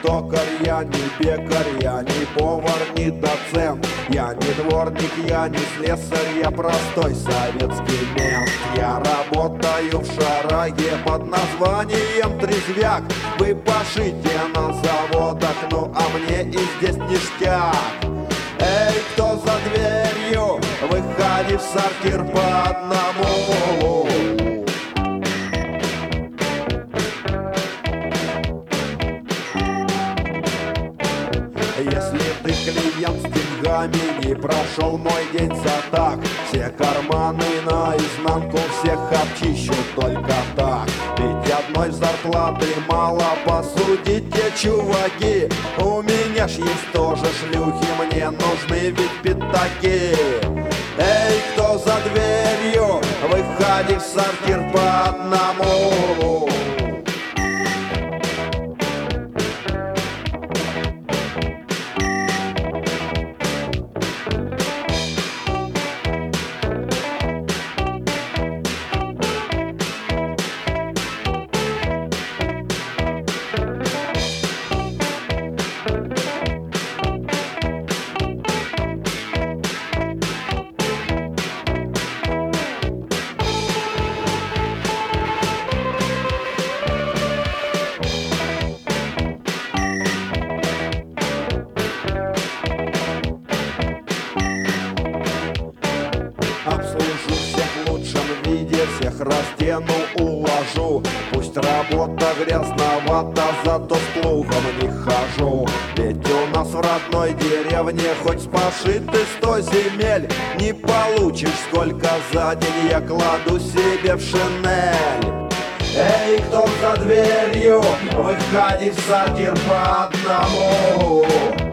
токарь, я не пекарь, я не повар, не доцент. Я не дворник, я не слесарь, я простой советский мент. Я работаю в шараге под названием Трезвяк. Вы пашите на заводах, ну а мне и здесь ништяк. Эй, кто за дверью, выходи в сортир по одному. Если ты клиент с деньгами, не прошел мой день за так. Все карманы наизнанку, всех обчищу только так. Ведь одной зарплаты мало, посудите, чуваки. У меня ж есть тоже шлюхи, мне нужны ведь пятаки. Эй, кто за дверью, выходи в сортир по одному. Обслужу всех в лучшем виде, всех раздену, уложу. Пусть работа грязновата, зато с плугом не хожу. Ведь у нас в родной деревне хоть спаши ты 100 земель, не получишь, сколько за день я кладу себе в шинель. Эй, кто за дверью, выходи в сортир по одному.